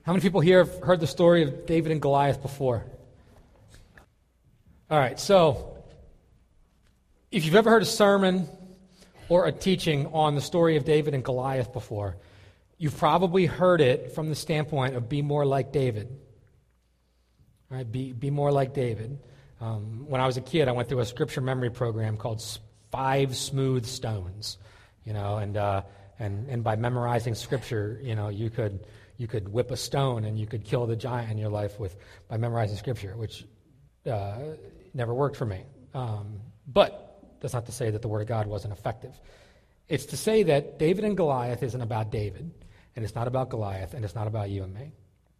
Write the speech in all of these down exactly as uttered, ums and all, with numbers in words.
How many people here have heard the story of David and Goliath before? All right, so if you've ever heard a sermon or a teaching on the story of David and Goliath before, you've probably heard it from the standpoint of be more like David. All right, be, be more like David. Um, when I was a kid, I went through a scripture memory program called Five Smooth Stones, you know, and uh, and and by memorizing scripture, you know, you could you could whip a stone and you could kill the giant in your life with by memorizing scripture, which uh, never worked for me. Um, but that's not to say that the Word of God wasn't effective. It's to say that David and Goliath isn't about David, and it's not about Goliath, and it's not about you and me.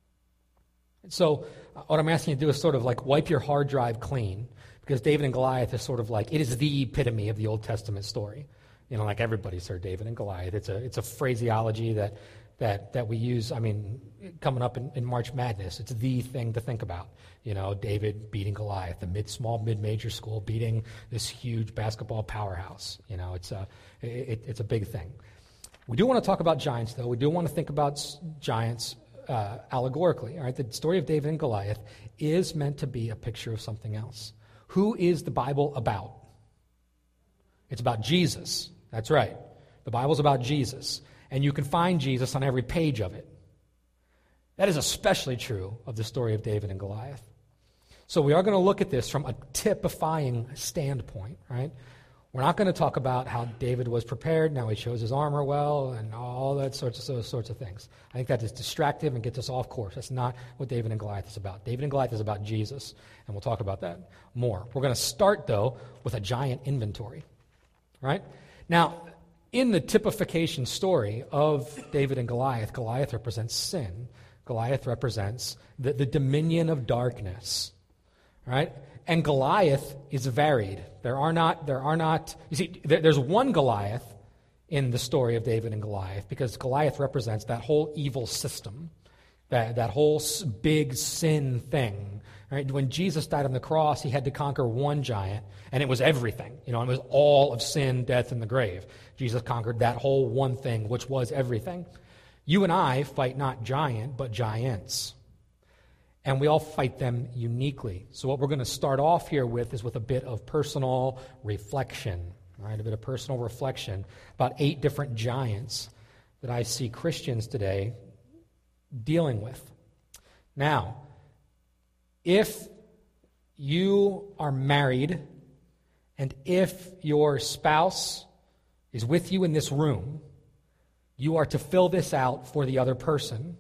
So uh, what I'm asking you to do is sort of like wipe your hard drive clean, because David and Goliath is sort of like, it is the epitome of the Old Testament story. You know, like everybody's heard David and Goliath. It's a it's a phraseology that that that we use, I mean, coming up in, in March Madness. It's the thing to think about. You know, David beating Goliath, the mid small, mid-major school beating this huge basketball powerhouse. You know, it's a, it, it's a big thing. We do want to talk about giants, though. We do want to think about giants uh, allegorically. All right, the story of David and Goliath is meant to be a picture of something else. Who is the Bible about? It's about Jesus. That's right. The Bible's about Jesus. And you can find Jesus on every page of it. That is especially true of the story of David and Goliath. So we are going to look at this from a typifying standpoint, right? We're not going to talk about how David was prepared, now he chose his armor well, and all that sorts of those sorts of things. I think that is distractive and gets us off course. That's not what David and Goliath is about. David and Goliath is about Jesus, and we'll talk about that more. We're going to start, though, with a giant inventory, right? Now, in the typification story of David and Goliath, Goliath represents sin. Goliath represents the, the dominion of darkness, right? And Goliath is varied. There are not, there are not, you see, there, there's one Goliath in the story of David and Goliath, because Goliath represents that whole evil system, that, that whole big sin thing. Right? When Jesus died on the cross, he had to conquer one giant, and it was everything. You know, it was all of sin, death, and the grave. Jesus conquered that whole one thing, which was everything. You and I fight not giant, but giants. And we all fight them uniquely. So what we're going to start off here with is with a bit of personal reflection, right? A bit of personal reflection about eight different giants that I see Christians today dealing with. Now, if you are married and if your spouse is with you in this room, you are to fill this out for the other person.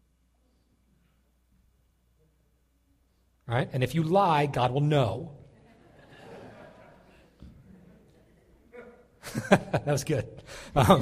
Right? And if you lie, God will know. That was good. Um,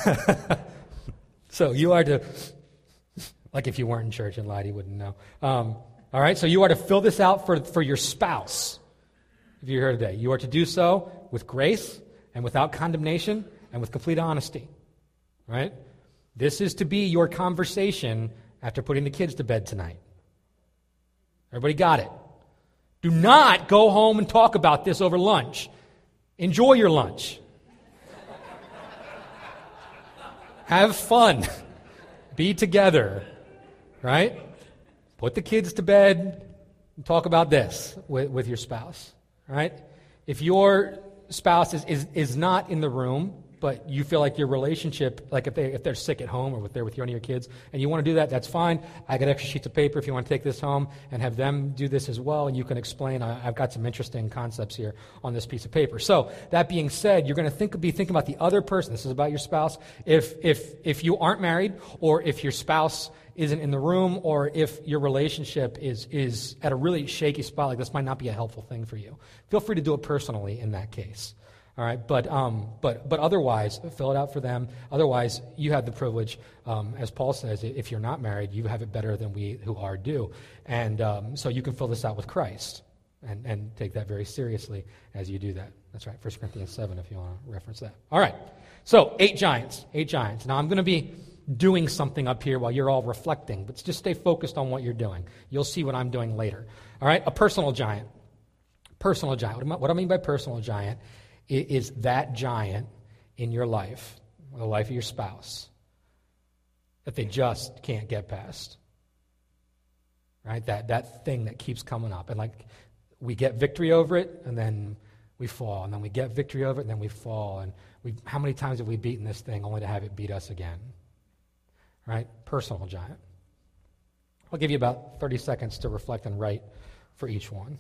so you are to, like if you weren't in church and lied, you wouldn't know. Um, all right, so you are to fill this out for, for your spouse. If you're here today, you are to do so with grace and without condemnation and with complete honesty. Right? This is to be your conversation after putting the kids to bed tonight. Everybody got it? Do not go home and talk about this over lunch. Enjoy your lunch. Have fun. Be together. Right? Put the kids to bed and talk about this with, with your spouse. Right? If your spouse is, is, is not in the room, but you feel like your relationship, like if, they, if they're sick at home or if they're with you and your kids, and you want to do that, that's fine. I got extra sheets of paper if you want to take this home and have them do this as well, and you can explain. I, I've got some interesting concepts here on this piece of paper. So that being said, you're going to think, be thinking about the other person. This is about your spouse. If, if, if you aren't married, or if your spouse isn't in the room, or if your relationship is, is at a really shaky spot, like this might not be a helpful thing for you, feel free to do it personally in that case. All right, but um, but but otherwise, fill it out for them. Otherwise, you have the privilege, um, as Paul says, if you're not married, you have it better than we who are do, and um, so you can fill this out with Christ, and and take that very seriously as you do that. That's right, First Corinthians seven, if you want to reference that. All right, so eight giants, eight giants. Now I'm going to be doing something up here while you're all reflecting, but just stay focused on what you're doing. You'll see what I'm doing later. All right, a personal giant. Personal giant. What I mean by personal giant is that giant in your life, or the life of your spouse, that they just can't get past. right? That that thing that keeps coming up. And like we get victory over it, and then we fall. And then we get victory over it, and then we fall. And we how many times have we beaten this thing only to have it beat us again? Right? Personal giant. I'll give you about thirty seconds to reflect and write for each one.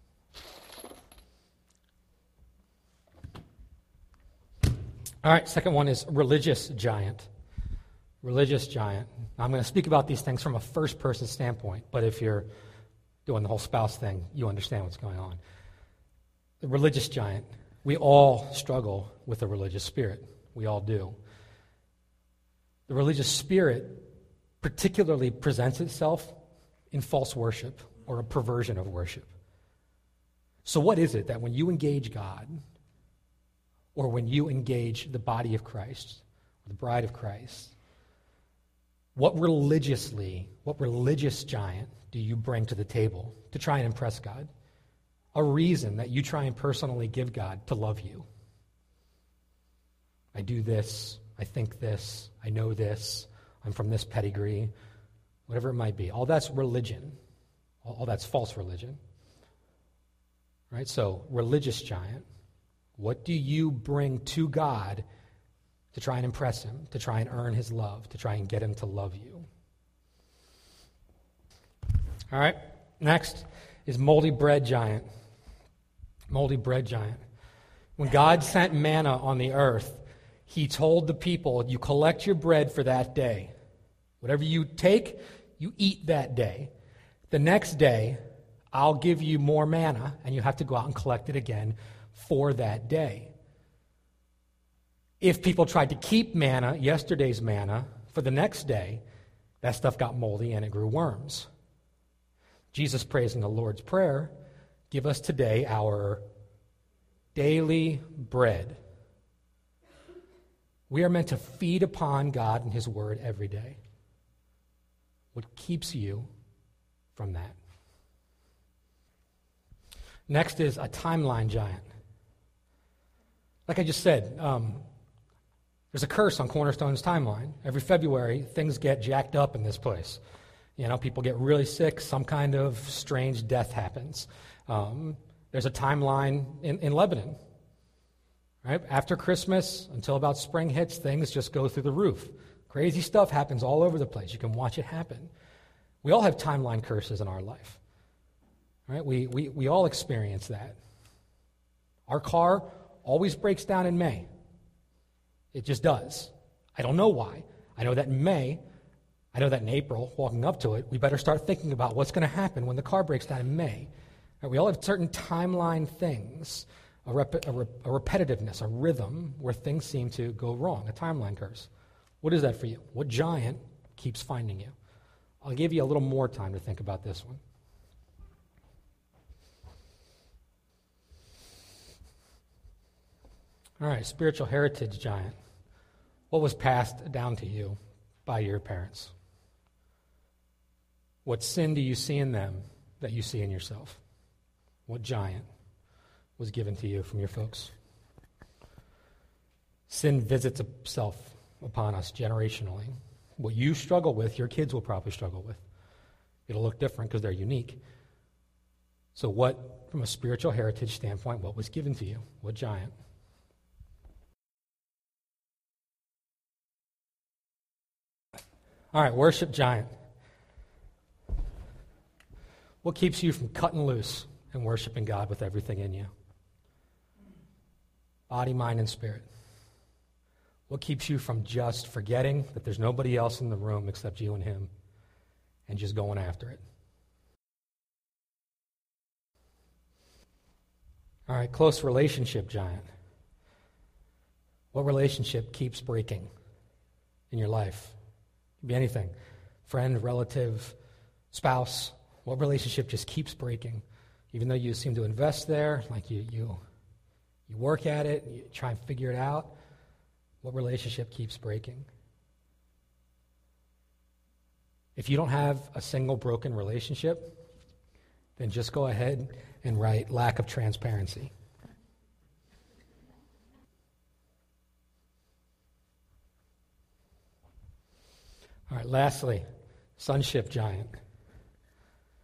All right, second one is religious giant. Religious giant. Now, I'm going to speak about these things from a first-person standpoint, but if you're doing the whole spouse thing, you understand what's going on. The religious giant. We all struggle with a religious spirit. We all do. The religious spirit particularly presents itself in false worship or a perversion of worship. So what is it that when you engage God, or when you engage the body of Christ, the bride of Christ, what religiously, what religious giant do you bring to the table to try and impress God? A reason that you try and personally give God to love you. I do this, I think this, I know this, I'm from this pedigree, whatever it might be. All that's religion. All, all that's false religion. Right? So, religious giant. What do you bring to God to try and impress him, to try and earn his love, to try and get him to love you? All right, next is moldy bread giant. Moldy bread giant. When God sent manna on the earth, he told the people, you collect your bread for that day. Whatever you take, you eat that day. The next day, I'll give you more manna, and you have to go out and collect it again for that day. If people tried to keep manna, yesterday's manna, for the next day, that stuff got moldy and it grew worms. Jesus prays in the Lord's Prayer, give us today our daily bread. We are meant to feed upon God and his word every day. What keeps you from that? Next is a timeline giant. Like I just said, um, there's a curse on Cornerstone's timeline. Every February, things get jacked up in this place. You know, people get really sick. Some kind of strange death happens. Um, there's a timeline in, in Lebanon. Right? After Christmas, until about spring hits, things just go through the roof. Crazy stuff happens all over the place. You can watch it happen. We all have timeline curses in our life. Right? We, we, we all experience that. Our car always breaks down in May. It just does. I don't know why. I know that in May, I know that in April, walking up to it, we better start thinking about what's going to happen when the car breaks down in May. Right? We all have certain timeline things, a, rep- a, re- a repetitiveness, a rhythm where things seem to go wrong, a timeline curse. What is that for you? What giant keeps finding you? I'll give you a little more time to think about this one. All right, spiritual heritage giant. What was passed down to you by your parents? What sin do you see in them that you see in yourself? What giant was given to you from your folks? Sin visits itself upon us generationally. What you struggle with, your kids will probably struggle with. It'll look different because they're unique. So what, from a spiritual heritage standpoint, what was given to you? What giant? All right, worship giant. What keeps you from cutting loose and worshiping God with everything in you? Body, mind, and spirit. What keeps you from just forgetting that there's nobody else in the room except you and him and just going after it? All right, close relationship giant. What relationship keeps breaking in your life? It can be anything. Friend, relative, spouse. What relationship just keeps breaking? Even though you seem to invest there, like you you you work at it, you try and figure it out. What relationship keeps breaking? If you don't have a single broken relationship, then just go ahead and write lack of transparency. All right, lastly, sonship giant.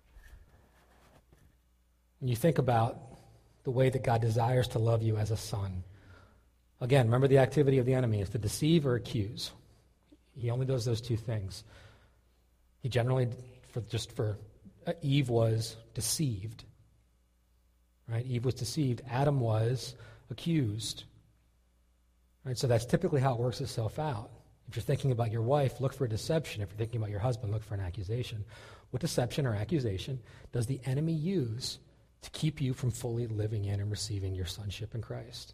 when you think about the way that God desires to love you as a son. Again, remember the activity of the enemy is to deceive or accuse. He only does those two things. He generally, for just for uh, Eve was deceived. Right? Eve was deceived. Adam was accused. Right? So that's typically how it works itself out. If you're thinking about your wife, look for a deception. If you're thinking about your husband, look for an accusation. What deception or accusation does the enemy use to keep you from fully living in and receiving your sonship in Christ?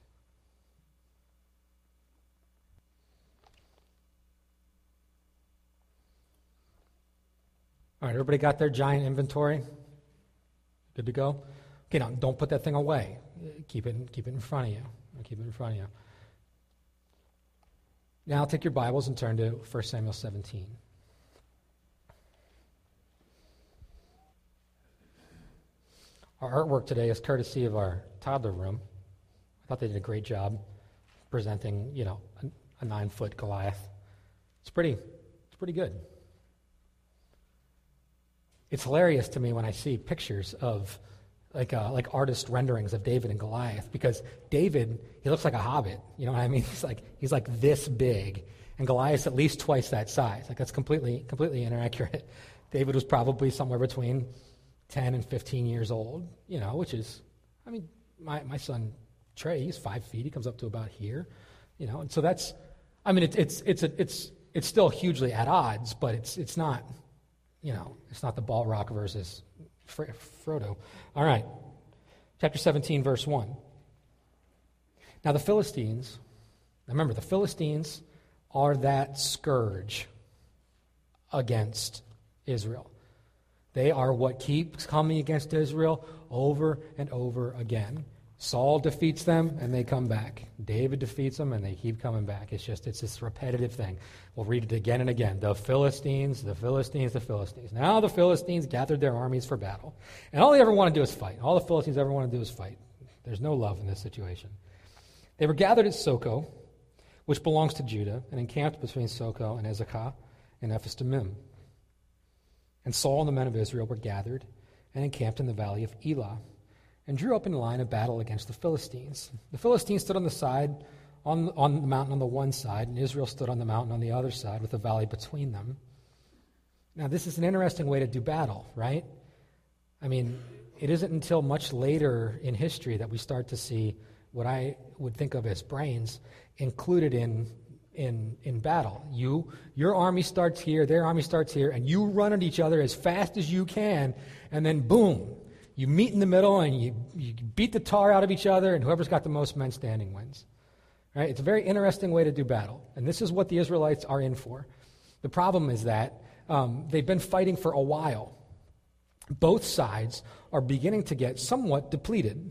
All right, everybody got their giant inventory? Good to go? Okay, now don't put that thing away. Keep it, keep it in front of you. Keep it in front of you. Now take your Bibles and turn to First Samuel seventeen. Our artwork today is courtesy of our toddler room. I thought they did a great job presenting, you know, a, a nine-foot Goliath. It's pretty, it's pretty good. It's hilarious to me when I see pictures of like uh, like artist renderings of David and Goliath, because David, he looks like a hobbit. You know what I mean? He's like he's like this big, and Goliath's at least twice that size. Like that's completely completely inaccurate. David was probably somewhere between ten and fifteen years old. You know, which is, I mean, my my son Trey, he's five feet. He comes up to about here. You know, and so that's, I mean, it's it's it's a, it's it's still hugely at odds, but it's it's not, you know, it's not the Balrog versus Frodo. All right. Chapter seventeen, verse one. Now the Philistines, now remember, the Philistines are that scourge against Israel. They are what keeps coming against Israel over and over again. Saul defeats them, and they come back. David defeats them, and they keep coming back. It's just, it's this repetitive thing. We'll read it again and again. The Philistines, the Philistines, the Philistines. Now the Philistines gathered their armies for battle. And all they ever want to do is fight. All the Philistines ever want to do is fight. There's no love in this situation. They were gathered at Soko, which belongs to Judah, and encamped between Soko and Ezekah and Ephes-dammim. And Saul and the men of Israel were gathered and encamped in the valley of Elah, and drew up in line of battle against the Philistines. The Philistines stood on the side, on, on the mountain on the one side, and Israel stood on the mountain on the other side, with a valley between them. Now, this is an interesting way to do battle, right? I mean, it isn't until much later in history that we start to see what I would think of as brains included in in in battle. You, your army starts here, their army starts here, and you run at each other as fast as you can, and then boom, you meet in the middle, and you, you beat the tar out of each other, and whoever's got the most men standing wins. Right? It's a very interesting way to do battle, and this is what the Israelites are in for. The problem is that um, they've been fighting for a while. Both sides are beginning to get somewhat depleted.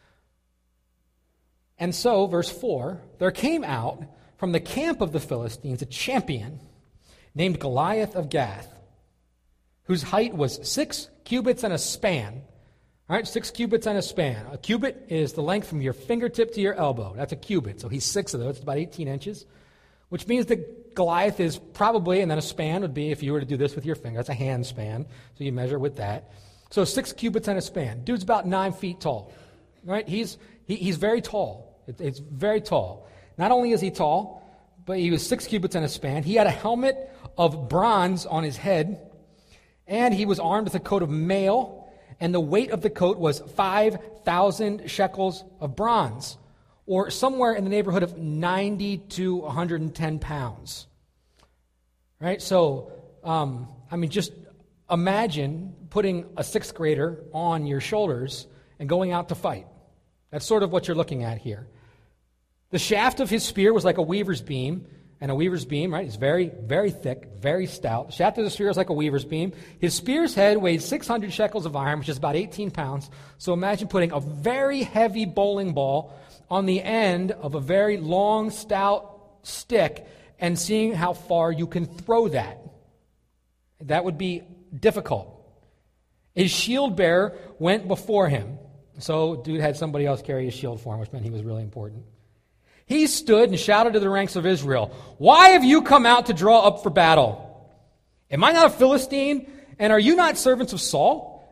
And so, verse four, there came out from the camp of the Philistines a champion named Goliath of Gath, whose height was six cubits and a span. All right, six cubits and a span. A cubit is the length from your fingertip to your elbow. That's a cubit. So he's six of those. It's about eighteen inches, which means that Goliath is probably, and then a span would be if you were to do this with your finger. That's a hand span. So you measure with that. So six cubits and a span. Dude's about nine feet tall. Right? He's he, he's very tall. It, it's very tall. Not only is he tall, but he was six cubits and a span. He had a helmet of bronze on his head, and he was armed with a coat of mail. And the weight of the coat was five thousand shekels of bronze, or somewhere in the neighborhood of ninety to one hundred ten pounds. Right? So, um, I mean, just imagine putting a sixth grader on your shoulders and going out to fight. That's sort of what you're looking at here. The shaft of his spear was like a weaver's beam. And a weaver's beam, right, is very, very thick, very stout. The shaft of the spear is like a weaver's beam. His spear's head weighed six hundred shekels of iron, which is about eighteen pounds. So imagine putting a very heavy bowling ball on the end of a very long, stout stick and seeing how far you can throw that. That would be difficult. His shield bearer went before him. So dude had somebody else carry his shield for him, which meant he was really important. He stood and shouted to the ranks of Israel, "Why have you come out to draw up for battle? Am I not a Philistine? And are you not servants of Saul?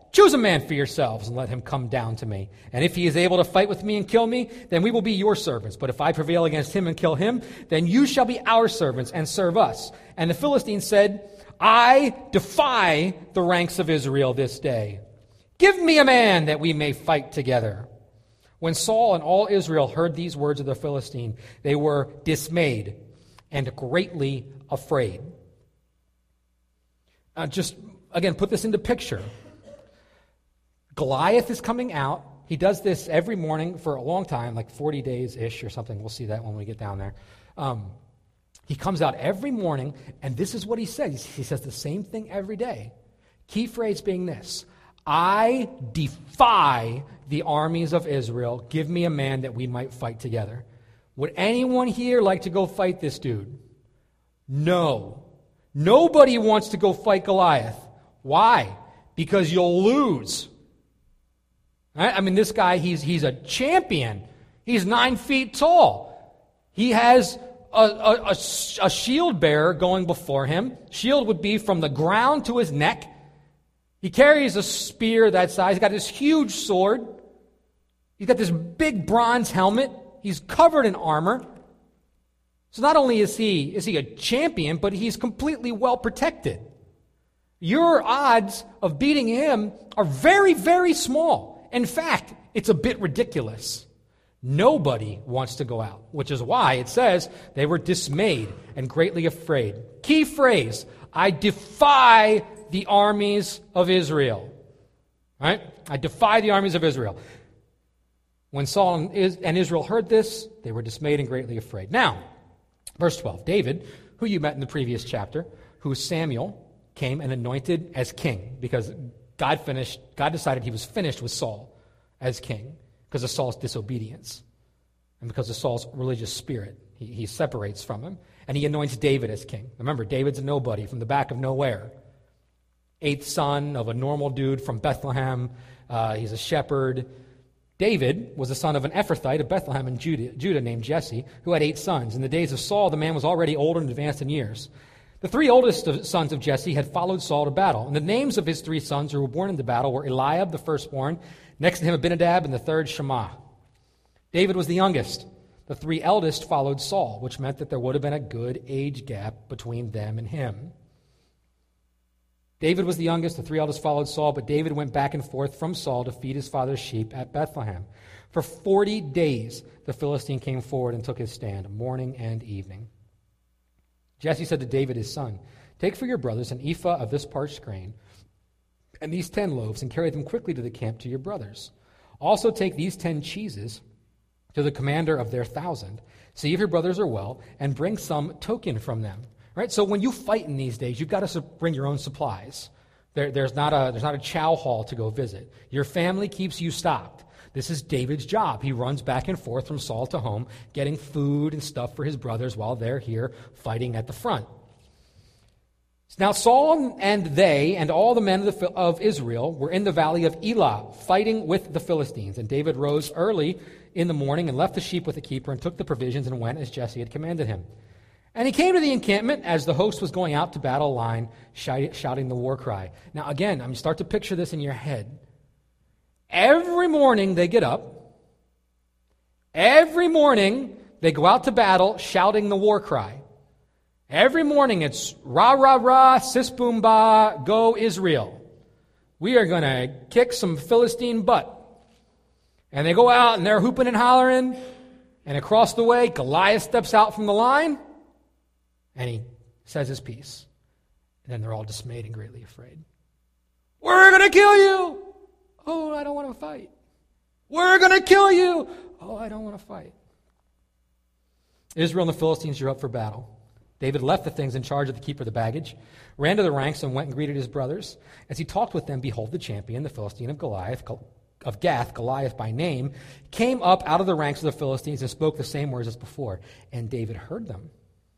choose a man for yourselves and let him come down to me. And if he is able to fight with me and kill me, then we will be your servants. But if I prevail against him and kill him, then you shall be our servants and serve us. And the Philistines said, I defy the ranks of Israel this day. Give me a man that we may fight together. When Saul and all Israel heard these words of the Philistine, they were dismayed and greatly afraid. Uh, just, again, put this into picture. Goliath is coming out. He does this every morning for a long time, like forty days-ish or something. We'll see that when we get down there. Um, he comes out every morning, and this is what he says. He says the same thing every day. Key phrase being this: I defy the armies of Israel. Give me a man that we might fight together. Would anyone here like to go fight this dude? No. Nobody wants to go fight Goliath. Why? Because you'll lose. Right? I mean, this guy, he's, he's a champion. He's nine feet tall. He has a, a, a, a shield bearer going before him. Shield would be from the ground to his neck. He carries a spear that size. He's got this huge sword. He's got this big bronze helmet. He's covered in armor. So not only is he is he a champion, but he's completely well protected. Your odds of beating him are very, very small. In fact, it's a bit ridiculous. Nobody wants to go out, which is why it says they were dismayed and greatly afraid. Key phrase: I defy the armies of Israel. Right? I defy the armies of Israel. When Saul and Israel heard this, they were dismayed and greatly afraid. Now, verse twelve, David, who you met in the previous chapter, who Samuel came and anointed as king, because God finished, God decided he was finished with Saul as king because of Saul's disobedience and because of Saul's religious spirit. He, he separates from him, and he anoints David as king. Remember, David's a nobody from the back of nowhere. Eighth son of a normal dude from Bethlehem. Uh, he's a shepherd. David was the son of an Ephrathite of Bethlehem in Judah, Judah named Jesse, who had eight sons. In the days of Saul, the man was already older and advanced in years. The three oldest of sons of Jesse had followed Saul to battle. And the names of his three sons who were born into battle were Eliab, the firstborn, next to him Abinadab, and the third Shammah. David was the youngest. The three eldest followed Saul, which meant that there would have been a good age gap between them and him. David was the youngest, the three eldest followed Saul, but David went back and forth from Saul to feed his father's sheep at Bethlehem. For forty days the Philistine came forward and took his stand, morning and evening. Jesse said to David his son, take for your brothers an ephah of this parched grain and these ten loaves, and carry them quickly to the camp to your brothers. Also take these ten cheeses to the commander of their thousand. See if your brothers are well, and bring some token from them. Right? So when you fight in these days, you've got to bring your own supplies. There, there's not a there's not a chow hall to go visit. Your family keeps you stocked. This is David's job. He runs back and forth from Saul to home, getting food and stuff for his brothers while they're here fighting at the front. Now Saul and they and all the men of, the, of Israel were in the valley of Elah, fighting with the Philistines. And David rose early in the morning and left the sheep with the keeper and took the provisions and went as Jesse had commanded him. And he came to the encampment as the host was going out to battle line, shouting the war cry. Now again, I mean, start to picture this in your head. Every morning they get up. Every morning they go out to battle shouting the war cry. Every morning it's rah, rah, rah, sis, boom, bah, go Israel. We are going to kick some Philistine butt. And they go out and they're hooping and hollering. And across the way, Goliath steps out from the line. And he says his piece. And then they're all dismayed and greatly afraid. We're going to kill you. Oh, I don't want to fight. We're going to kill you. Oh, I don't want to fight. Israel and the Philistines drew up for battle. David left the things in charge of the keeper of the baggage, ran to the ranks, and went and greeted his brothers. As he talked with them, behold, the champion, the Philistine of Goliath, of Gath, Goliath by name, came up out of the ranks of the Philistines and spoke the same words as before. And David heard them.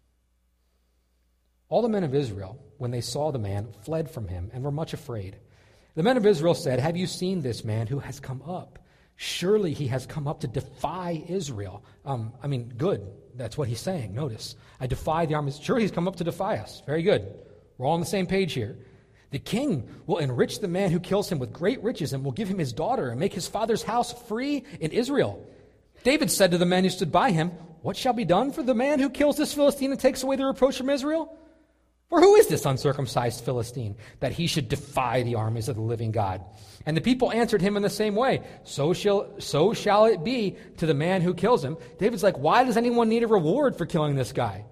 All the men of Israel, when they saw the man, fled from him and were much afraid. The men of Israel said, have you seen this man who has come up? Surely he has come up to defy Israel. Um, I mean, good. That's what he's saying. Notice, I defy the armies. Sure, he's come up to defy us. Very good. We're all on the same page here. The king will enrich the man who kills him with great riches and will give him his daughter and make his father's house free in Israel. David said to the men who stood by him, what shall be done for the man who kills this Philistine and takes away the reproach from Israel? For who is this uncircumcised Philistine that he should defy the armies of the living God? And the people answered him in the same way. So shall, so shall it be to the man who kills him. David's like, why does anyone need a reward for killing this guy?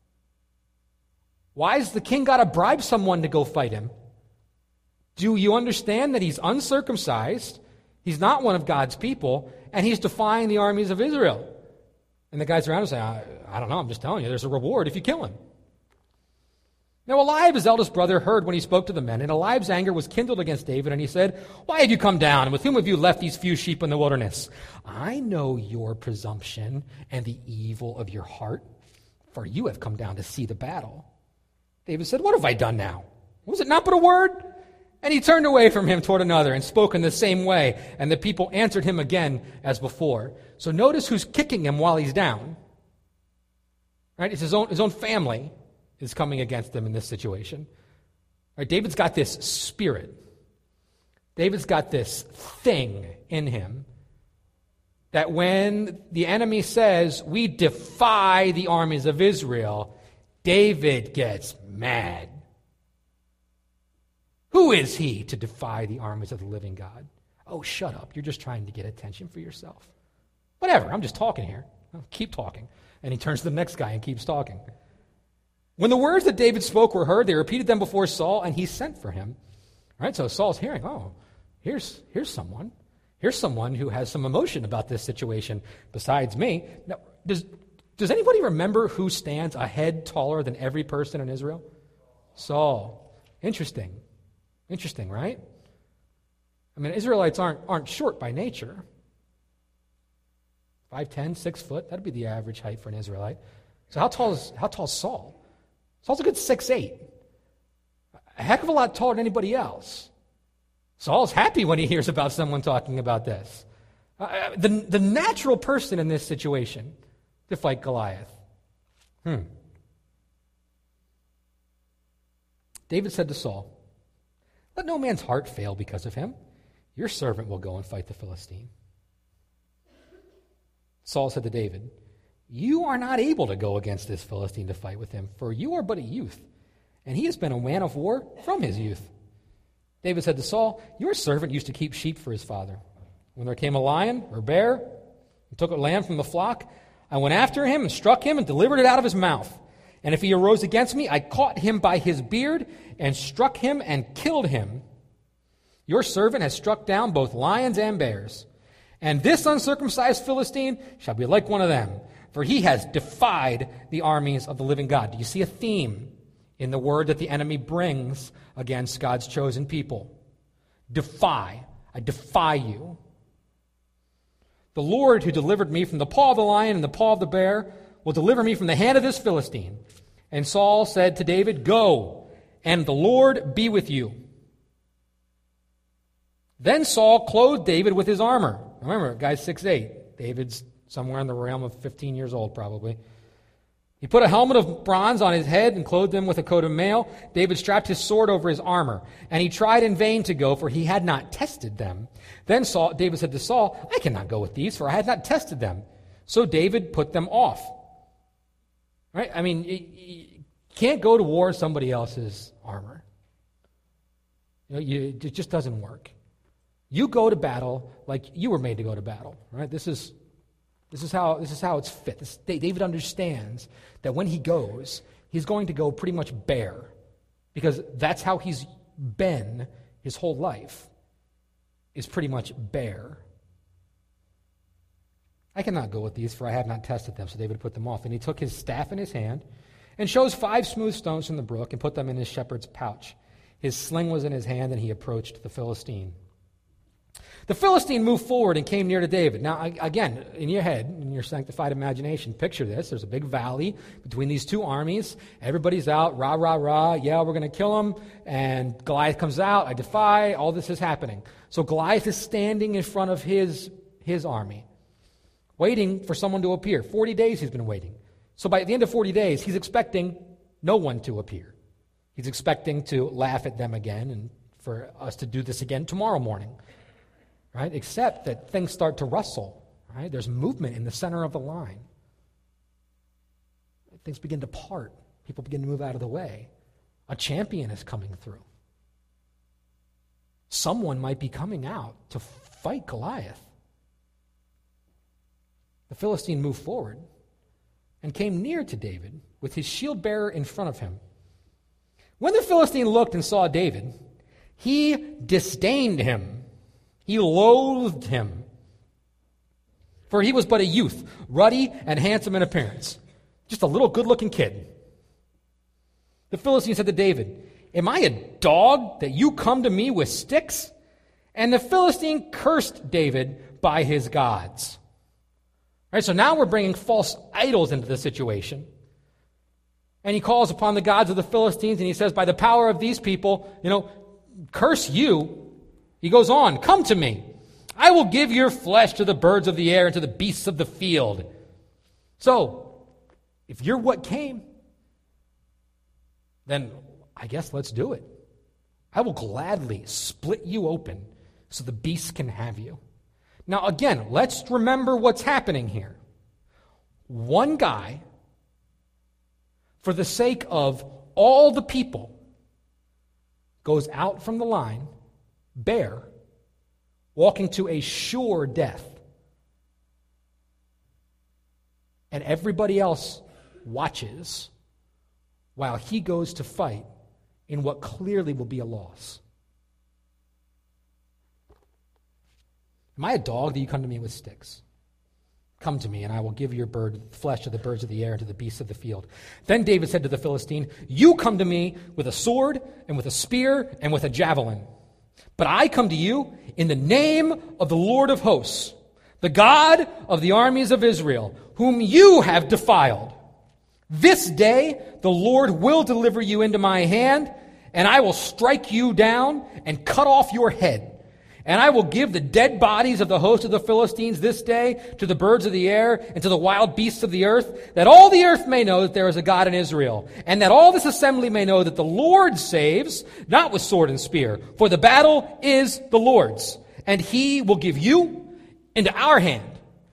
Why has the king got to bribe someone to go fight him? Do you understand that he's uncircumcised, he's not one of God's people, and he's defying the armies of Israel? And the guys around him say, I, I don't know, I'm just telling you, there's a reward if you kill him. Now Eliab, his eldest brother, heard when he spoke to the men, and Eliab's anger was kindled against David, and he said, why have you come down, and with whom have you left these few sheep in the wilderness? I know your presumption and the evil of your heart, for you have come down to see the battle. David said, what have I done now? Was it not but a word? And he turned away from him toward another and spoke in the same way, and the people answered him again as before. So notice who's kicking him while he's down. Right? It's his own, his own family is coming against him in this situation. Right? David's got this spirit. David's got this thing in him that when the enemy says, we defy the armies of Israel, David gets mad. Who is he to defy the armies of the living God? Oh, shut up. You're just trying to get attention for yourself. Whatever. I'm just talking here. I'll keep talking. And he turns to the next guy and keeps talking. When the words that David spoke were heard, they repeated them before Saul, and he sent for him. All right, so Saul's hearing, oh, here's, here's someone. Here's someone who has some emotion about this situation besides me. Now, does, does anybody remember who stands a head taller than every person in Israel? Saul. Interesting. Interesting, right? I mean, Israelites aren't aren't short by nature. five ten, six foot, that'd be the average height for an Israelite. So how tall is how tall is Saul? Saul's a good six eight. A heck of a lot taller than anybody else. Saul's happy when he hears about someone talking about this. Uh, the, the natural person in this situation to fight Goliath. Hmm. David said to Saul, let no man's heart fail because of him. Your servant will go and fight the Philistine. Saul said to David, you are not able to go against this Philistine to fight with him, for you are but a youth, and he has been a man of war from his youth. David said to Saul, your servant used to keep sheep for his father. When there came a lion or bear and took a lamb from the flock, I went after him and struck him and delivered it out of his mouth. And if he arose against me, I caught him by his beard and struck him and killed him. Your servant has struck down both lions and bears. And this uncircumcised Philistine shall be like one of them, for he has defied the armies of the living God. Do you see a theme in the word that the enemy brings against God's chosen people? Defy. I defy you. The Lord who delivered me from the paw of the lion and the paw of the bear will deliver me from the hand of this Philistine. And Saul said to David, go, and the Lord be with you. Then Saul clothed David with his armor. Remember, guy's six eight. David's somewhere in the realm of fifteen years old, probably. He put a helmet of bronze on his head and clothed him with a coat of mail. David strapped his sword over his armor, and he tried in vain to go, for he had not tested them. Then Saul, David said to Saul, I cannot go with these, for I had not tested them. So David put them off. Right? I mean, you can't go to war in somebody else's armor. You know, you, it just doesn't work. You go to battle like you were made to go to battle. Right? This is this is how this is how it's fit. This, David understands that when he goes, he's going to go pretty much bare, because that's how he's been his whole life. Is pretty much bare. I cannot go with these, for I have not tested them. So David put them off. And he took his staff in his hand and chose five smooth stones from the brook and put them in his shepherd's pouch. His sling was in his hand, and he approached the Philistine. The Philistine moved forward and came near to David. Now, again, in your head, in your sanctified imagination, picture this. There's a big valley between these two armies. Everybody's out, rah, rah, rah. Yeah, we're going to kill him. And Goliath comes out. I defy. All this is happening. So Goliath is standing in front of his, his army, waiting for someone to appear. forty days he's been waiting. So by the end of forty days, he's expecting no one to appear. He's expecting to laugh at them again and for us to do this again tomorrow morning, right? Except that things start to rustle, right? There's movement in the center of the line. Things begin to part. People begin to move out of the way. A champion is coming through. Someone might be coming out to fight Goliath. The Philistine moved forward and came near to David with his shield bearer in front of him. When the Philistine looked and saw David, he disdained him. He loathed him. For he was but a youth, ruddy and handsome in appearance. Just a little good-looking kid. The Philistine said to David, "Am I a dog that you come to me with sticks?" And the Philistine cursed David by his gods. All right, so now we're bringing false idols into the situation. And he calls upon the gods of the Philistines, and he says, by the power of these people, you know, curse you. He goes on, "Come to me. I will give your flesh to the birds of the air and to the beasts of the field." So, if you're what came, then I guess let's do it. I will gladly split you open so the beasts can have you. Now, again, let's remember what's happening here. One guy, for the sake of all the people, goes out from the line, bare, walking to a sure death. And everybody else watches while he goes to fight in what clearly will be a loss. Am I a dog that you come to me with sticks? Come to me, and I will give your bird flesh to the birds of the air and to the beasts of the field. Then David said to the Philistine, "You come to me with a sword and with a spear and with a javelin. But I come to you in the name of the Lord of hosts, the God of the armies of Israel, whom you have defiled. This day the Lord will deliver you into my hand, and I will strike you down and cut off your head. And I will give the dead bodies of the host of the Philistines this day to the birds of the air and to the wild beasts of the earth, that all the earth may know that there is a God in Israel, and that all this assembly may know that the Lord saves, not with sword and spear, for the battle is the Lord's, and he will give you into our hand."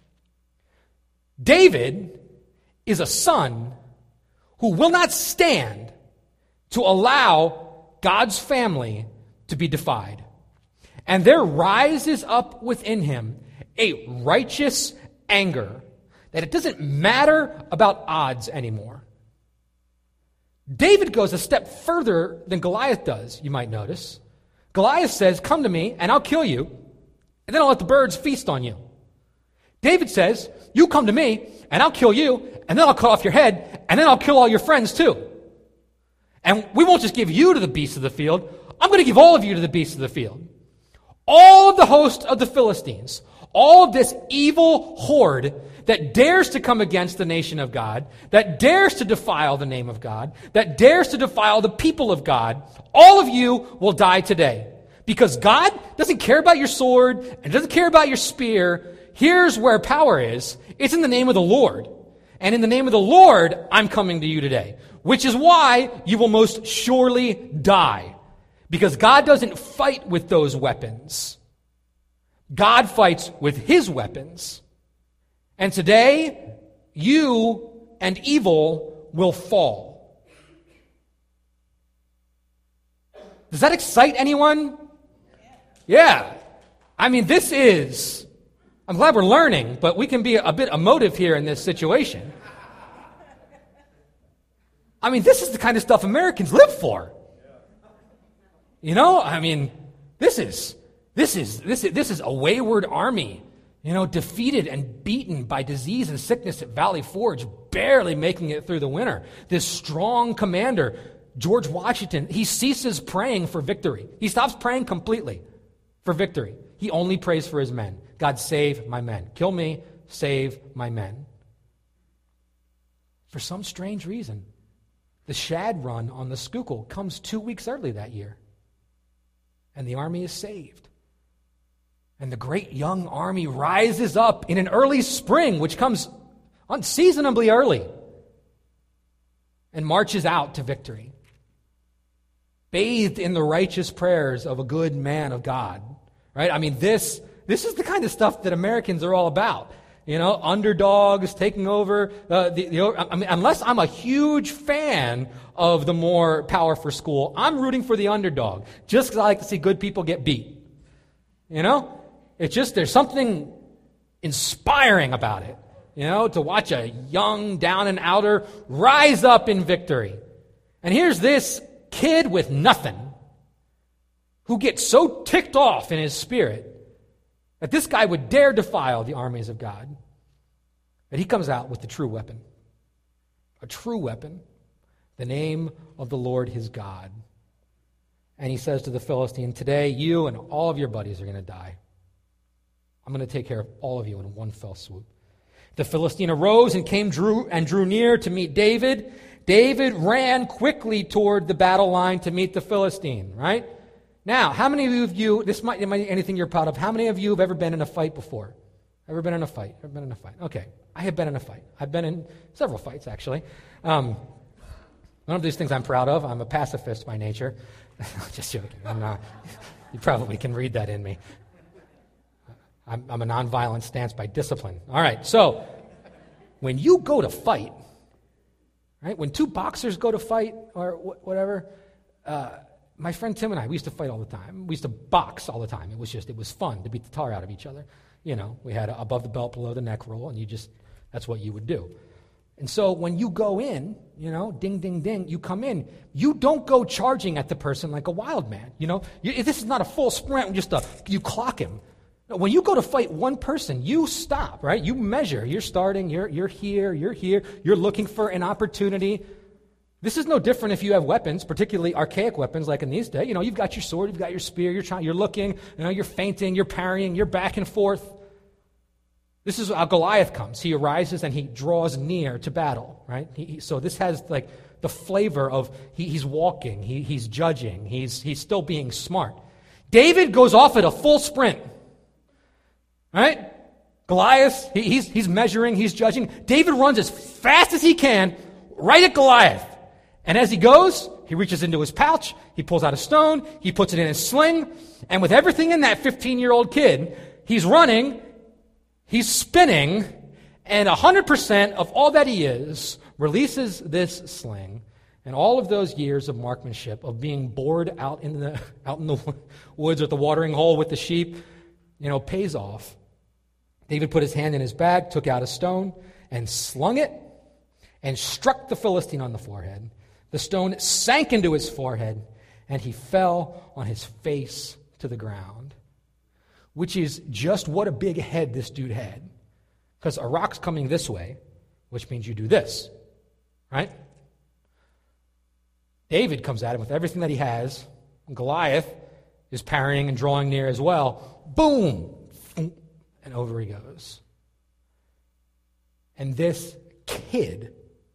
David is a son who will not stand to allow God's family to be defied. And there rises up within him a righteous anger that it doesn't matter about odds anymore. David goes a step further than Goliath does, you might notice. Goliath says, "Come to me and I'll kill you, and then I'll let the birds feast on you." David says, "You come to me and I'll kill you, and then I'll cut off your head, and then I'll kill all your friends too. And we won't just give you to the beasts of the field, I'm going to give all of you to the beasts of the field." All of the host of the Philistines, all of this evil horde that dares to come against the nation of God, that dares to defile the name of God, that dares to defile the people of God, all of you will die today. Because God doesn't care about your sword and doesn't care about your spear. Here's where power is. It's in the name of the Lord. And in the name of the Lord, I'm coming to you today. Which is why you will most surely die. Because God doesn't fight with those weapons. God fights with his weapons. And today, you and evil will fall. Does that excite anyone? Yeah. I mean, this is, I'm glad we're learning, but we can be a bit emotive here in this situation. I mean, this is the kind of stuff Americans live for. You know, I mean, this is this is this is this is a wayward army, you know, defeated and beaten by disease and sickness at Valley Forge, barely making it through the winter. This strong commander, George Washington, he ceases praying for victory. He stops praying completely for victory. He only prays for his men. God, save my men. Kill me, save my men. For some strange reason, the Shad run on the Schuylkill comes two weeks early that year. And the army is saved. And the great young army rises up in an early spring, which comes unseasonably early, and marches out to victory. bathed in the righteous prayers of a good man of God, right? I mean, this this is the kind of stuff that Americans are all about. You know, underdogs taking over. Uh, the, the, I mean, unless I'm a huge fan of the more powerful school, I'm rooting for the underdog, just because I like to see good people get beat. You know? It's just, there's something inspiring about it, you know, to watch a young down and outer rise up in victory. And here's this kid with nothing who gets so ticked off in his spirit that this guy would dare defile the armies of God, that he comes out with the true weapon. A true weapon, the name of the Lord his God. And he says to the Philistine, today you and all of your buddies are going to die. I'm going to take care of all of you in one fell swoop. The Philistine arose and came drew and drew near to meet David. David ran quickly toward the battle line to meet the Philistine, right? Now, how many of you, this might, it might be anything you're proud of, how many of you have ever been in a fight before? Ever been in a fight? Ever been in a fight? Okay, I have been in a fight. I've been in several fights, actually. Um, one of these things I'm proud of. I'm a pacifist by nature. Just joking. I'm not. You probably can read that in me. I'm, I'm a nonviolent stance by discipline. All right, so when you go to fight, right, when two boxers go to fight or wh- whatever, uh, my friend Tim and I, we used to fight all the time. We used to box all the time. It was just, it was fun to beat the tar out of each other. You know, we had a above the belt, below the neck rule, and you just, that's what you would do. And so when you go in, you know, ding, ding, ding, you come in, you don't go charging at the person like a wild man. You know, you, this is not a full sprint, just a, you clock him. No, when you go to fight one person, you stop, right? You measure. You're starting, you're, you're here, you're here, you're looking for an opportunity. This is no different if you have weapons, particularly archaic weapons like in these days. You know, you've got your sword, you've got your spear, you're trying, you're looking, you know, you're feinting, you're parrying, you're back and forth. This is how Goliath comes. He arises and he draws near to battle, right? He, he, so this has like the flavor of he, he's walking, he, he's judging, he's, he's still being smart. David goes off at a full sprint, right? Goliath, he, he's, he's measuring, he's judging. David runs as fast as he can right at Goliath. And as he goes, he reaches into his pouch, he pulls out a stone, he puts it in his sling, and with everything in that fifteen-year-old kid, he's running, he's spinning, and one hundred percent of all that he is releases this sling. And all of those years of marksmanship, of being bored out in the out in the woods at the watering hole with the sheep, you know, pays off. David put his hand in his bag, took out a stone, and slung it, and struck the Philistine on the forehead. The stone sank into his forehead, and he fell on his face to the ground. Which is just what a big head this dude had. Because a rock's coming this way, which means you do this, right? David comes at him with everything that he has. And Goliath is parrying and drawing near as well. Boom! And over he goes. And this kid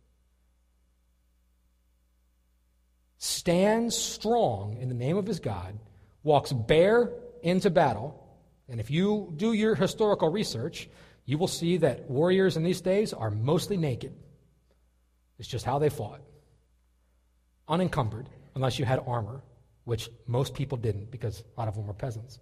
stands strong in the name of his God, walks bare into battle. And if you do your historical research, you will see that warriors in these days are mostly naked. It's just how they fought. Unencumbered, unless you had armor, which most people didn't because a lot of them were peasants.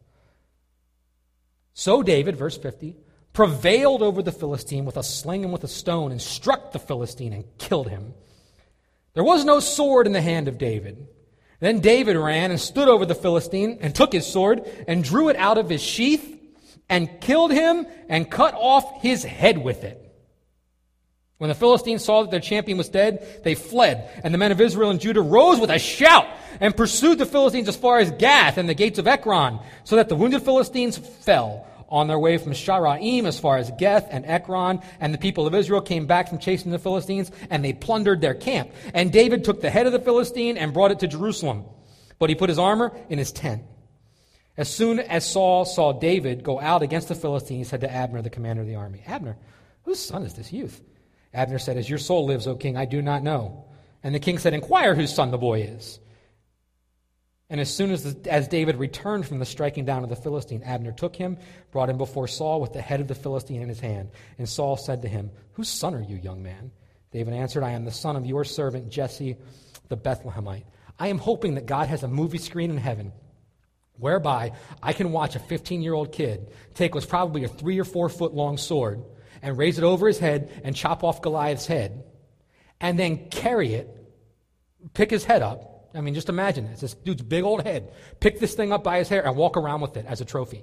So David, verse fifty, prevailed over the Philistine with a sling and with a stone and struck the Philistine and killed him. There was no sword in the hand of David. Then David ran and stood over the Philistine and took his sword and drew it out of his sheath and killed him and cut off his head with it. When the Philistines saw that their champion was dead, they fled, and the men of Israel and Judah rose with a shout and pursued the Philistines as far as Gath and the gates of Ekron, so that the wounded Philistines fell on their way from Sharaim as far as Geth and Ekron, and the people of Israel came back from chasing the Philistines, and they plundered their camp. And David took the head of the Philistine and brought it to Jerusalem, but he put his armor in his tent. As soon as Saul saw David go out against the Philistines, he said to Abner, the commander of the army, Abner, whose son is this youth? Abner said, as your soul lives, O king, I do not know. And the king said, inquire whose son the boy is. And as soon as, the, as David returned from the striking down of the Philistine, Abner took him, brought him before Saul with the head of the Philistine in his hand. And Saul said to him, whose son are you, young man? David answered, I am the son of your servant Jesse the Bethlehemite. I am hoping that God has a movie screen in heaven whereby I can watch a fifteen-year-old kid take what's probably a three or four foot long sword and raise it over his head and chop off Goliath's head and then carry it, pick his head up. I mean, just imagine this. This dude's big old head. Pick this thing up by his hair and walk around with it as a trophy.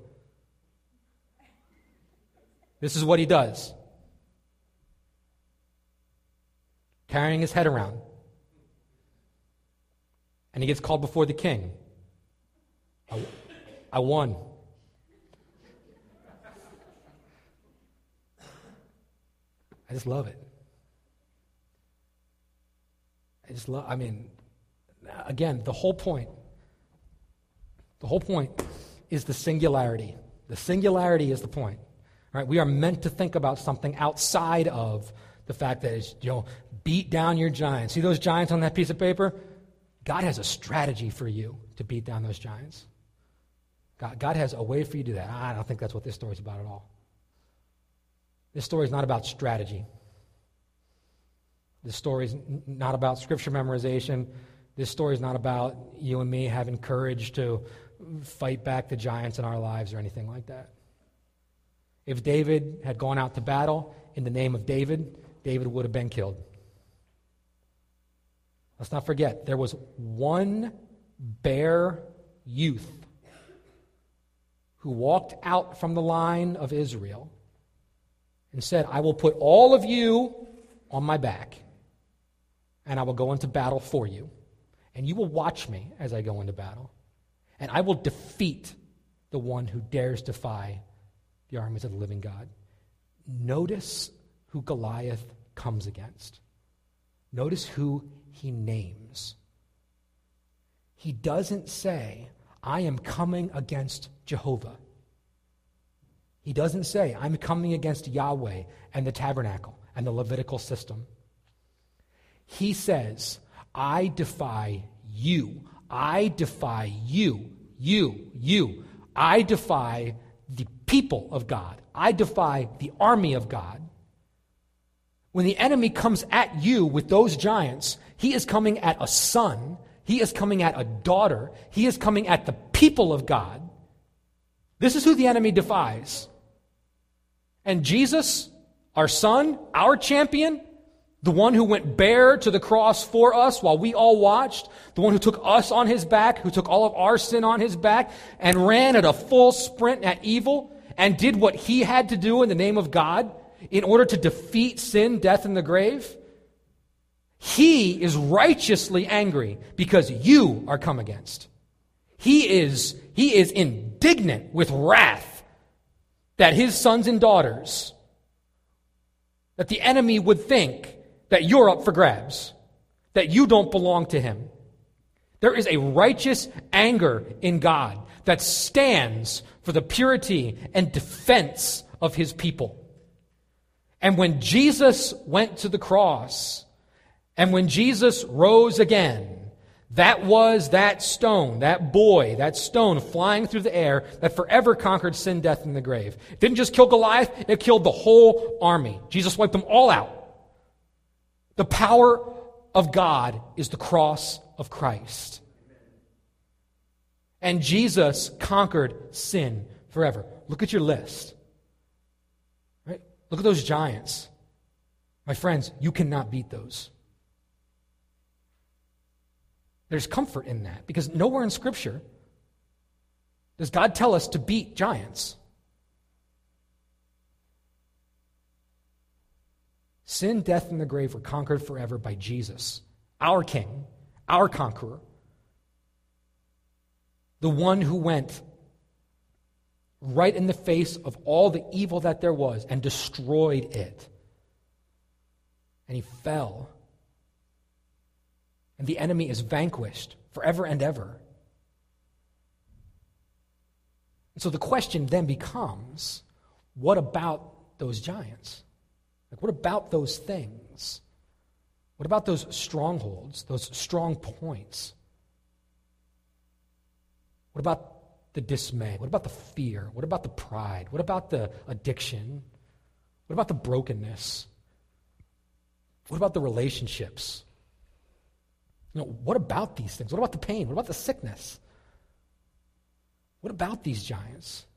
This is what he does. Carrying his head around. And he gets called before the king. I, I won. I just love it. I just love, I mean, again, the whole point, the whole point is the singularity. The singularity is the point. Right? We are meant to think about something outside of the fact that it's, you know, beat down your giants. See those giants on that piece of paper? God has a strategy for you to beat down those giants. God, God has a way for you to do that. I don't think that's what this story is about at all. This story is not about strategy. This story is n- not about scripture memorization. This story is not about you and me having courage to fight back the giants in our lives or anything like that. If David had gone out to battle in the name of David, David would have been killed. Let's not forget, there was one bare youth who walked out from the line of Israel and said, I will put all of you on my back, and I will go into battle for you. And you will watch me as I go into battle. And I will defeat the one who dares defy the armies of the living God. Notice who Goliath comes against. Notice who he names. He doesn't say, I am coming against Jehovah. He doesn't say, I'm coming against Yahweh and the tabernacle and the Levitical system. He says, I defy you. I defy you. You. You. I defy the people of God. I defy the army of God. When the enemy comes at you with those giants, he is coming at a son. He is coming at a daughter. He is coming at the people of God. This is who the enemy defies. And Jesus, our son, our champion, the one who went bare to the cross for us while we all watched, the one who took us on his back, who took all of our sin on his back and ran at a full sprint at evil and did what he had to do in the name of God in order to defeat sin, death, and the grave. He is righteously angry because you are come against. He is, he is indignant with wrath that his sons and daughters, that the enemy would think that you're up for grabs, that you don't belong to him. There is a righteous anger in God that stands for the purity and defense of his people. And when Jesus went to the cross, and when Jesus rose again, that was that stone, that boy, that stone flying through the air that forever conquered sin, death, and the grave. It didn't just kill Goliath, it killed the whole army. Jesus wiped them all out. The power of God is the cross of Christ. And Jesus conquered sin forever. Look at your list. Right? Look at those giants. My friends, you cannot beat those. There's comfort in that because nowhere in Scripture does God tell us to beat giants. Sin, death, and the grave were conquered forever by Jesus, our King, our conqueror, the one who went right in the face of all the evil that there was and destroyed it. And he fell. And the enemy is vanquished forever and ever. And so the question then becomes, what about those giants? Like, what about those things? What about those strongholds, those strong points? What about the dismay? What about the fear? What about the pride? What about the addiction? What about the brokenness? What about the relationships? You know, what about these things? What about the pain? What about the sickness? What about these giants?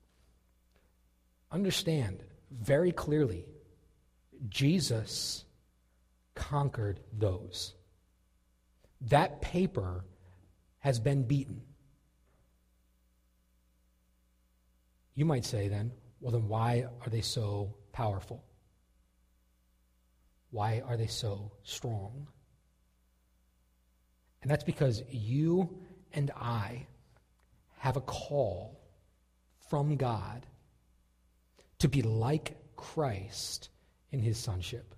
Understand very clearly, Jesus conquered those. That paper has been beaten. You might say then, well then why are they so powerful? Why are they so strong? And that's because you and I have a call from God to be like Christ in his sonship.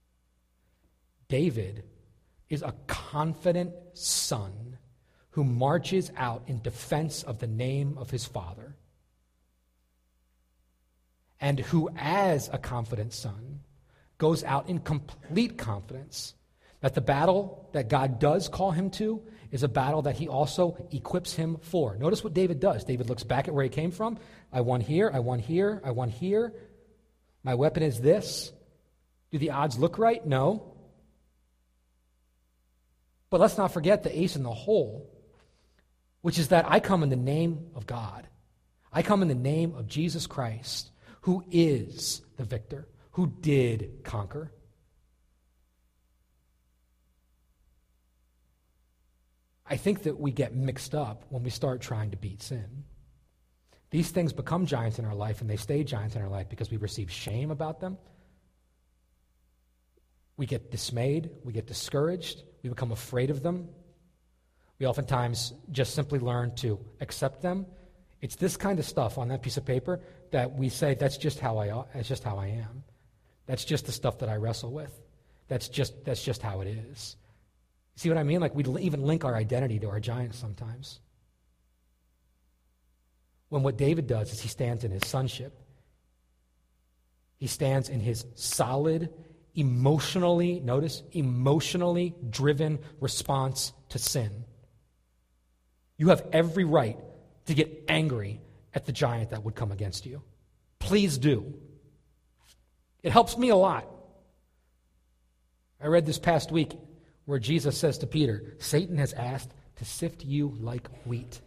David is a confident son who marches out in defense of the name of his father, and who, as a confident son, goes out in complete confidence that the battle that God does call him to is a battle that he also equips him for. Notice what David does. David looks back at where he came from. I won here, I won here, I won here. My weapon is this. Do the odds look right? No. But let's not forget the ace in the hole, which is that I come in the name of God. I come in the name of Jesus Christ, who is the victor, who did conquer. I think that we get mixed up when we start trying to beat sin. These things become giants in our life, and they stay giants in our life because we receive shame about them. We get dismayed. We get discouraged. We become afraid of them. We oftentimes just simply learn to accept them. It's this kind of stuff on that piece of paper that we say, that's just how I, that's just how I am. That's just the stuff that I wrestle with. That's just, that's just how it is. See what I mean? Like we even link our identity to our giants sometimes. When what David does is he stands in his sonship. He stands in his solid, emotionally, notice, emotionally driven response to sin. You have every right to get angry at the giant that would come against you. Please do. It helps me a lot. I read this past week where Jesus says to Peter, Satan has asked to sift you like wheat.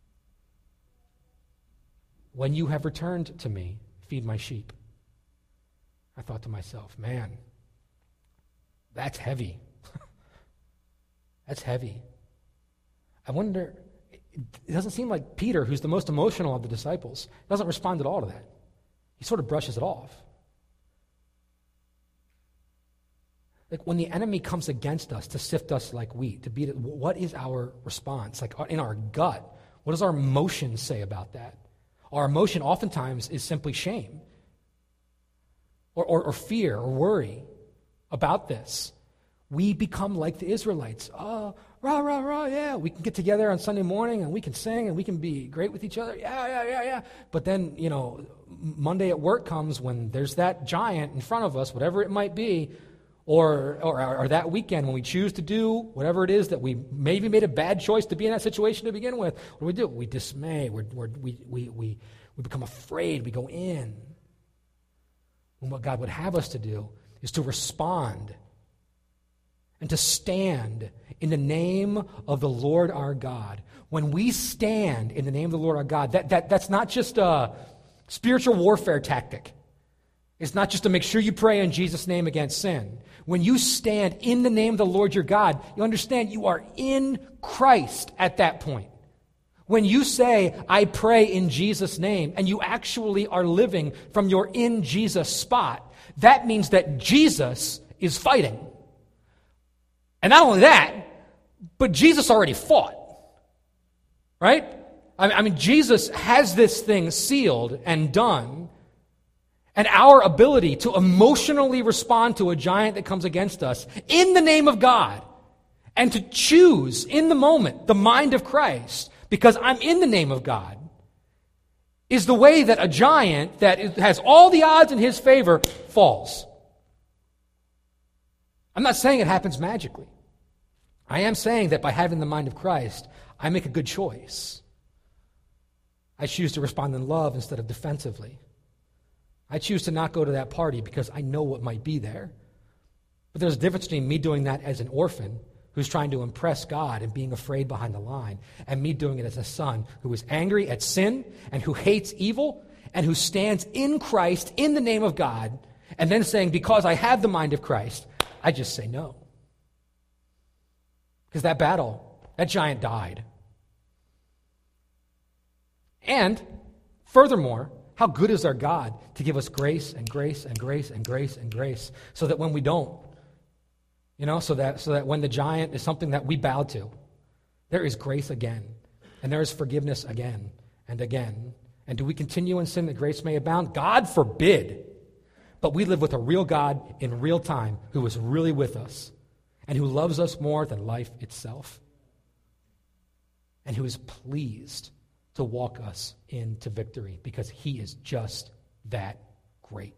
When you have returned to me, feed my sheep. I thought to myself, man, that's heavy. That's heavy. I wonder, it doesn't seem like Peter, who's the most emotional of the disciples, doesn't respond at all to that. He sort of brushes it off. Like when the enemy comes against us to sift us like wheat, to beat it, what is our response? Like in our gut, what does our emotion say about that? Our emotion oftentimes is simply shame or, or, or fear or worry about this. We become like the Israelites. Oh, rah, rah, rah, yeah. We can get together on Sunday morning and we can sing and we can be great with each other. Yeah, yeah, yeah, yeah. But then, you know, Monday at work comes when there's that giant in front of us, whatever it might be, or, or, or that weekend when we choose to do whatever it is that we maybe made a bad choice to be in that situation to begin with. What do we do? We dismay. We're, we're, we, we, we, we become afraid. We go in. And what God would have us to do is to respond and to stand in the name of the Lord our God. When we stand in the name of the Lord our God, that, that, that's not just a spiritual warfare tactic. It's not just to make sure you pray in Jesus' name against sin. When you stand in the name of the Lord your God, you understand you are in Christ at that point. When you say, I pray in Jesus' name, and you actually are living from your in Jesus spot, that means that Jesus is fighting. And not only that, but Jesus already fought. Right? I mean, Jesus has this thing sealed and done. And our ability to emotionally respond to a giant that comes against us in the name of God and to choose in the moment the mind of Christ because I'm in the name of God is the way that a giant that has all the odds in his favor falls. I'm not saying it happens magically. I am saying that by having the mind of Christ, I make a good choice. I choose to respond in love instead of defensively. I choose to not go to that party because I know what might be there. But there's a difference between me doing that as an orphan who's trying to impress God and being afraid behind the line, and me doing it as a son who is angry at sin and who hates evil and who stands in Christ in the name of God, and then saying, because I have the mind of Christ, I just say no. Because that battle, that giant died. And furthermore, how good is our God to give us grace and grace and grace and grace and grace so that when we don't, you know, so that so that when the giant is something that we bow to, there is grace again, and there is forgiveness again and again. And do we continue in sin that grace may abound? God forbid. But we live with a real God in real time who is really with us and who loves us more than life itself and who is pleased to walk us into victory because he is just that great.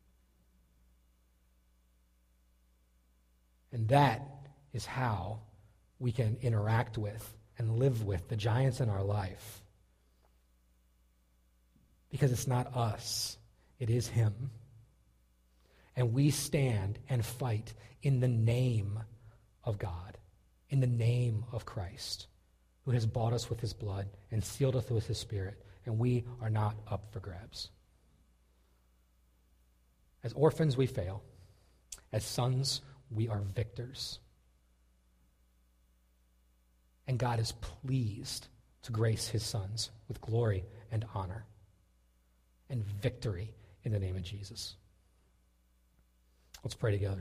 And that is how we can interact with and live with the giants in our life. Because it's not us, it is him. And we stand and fight in the name of God, in the name of Christ, who has bought us with his blood and sealed us with his Spirit, and we are not up for grabs. As orphans, we fail. As sons, we are victors. And God is pleased to grace his sons with glory and honor and victory in the name of Jesus. Let's pray together.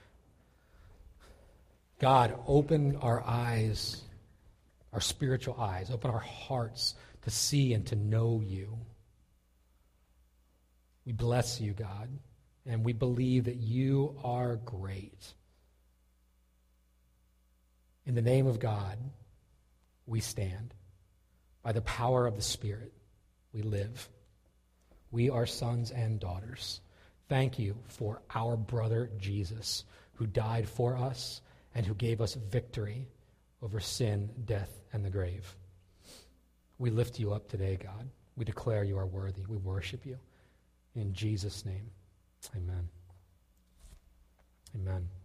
God, open our eyes, our spiritual eyes, open our hearts to see and to know you. We bless you, God, and we believe that you are great. In the name of God, we stand. By the power of the Spirit, we live. We are sons and daughters. Thank you for our brother Jesus, who died for us and who gave us victory over sin, death, and the grave. We lift you up today, God. We declare you are worthy. We worship you. In Jesus' name, amen. Amen.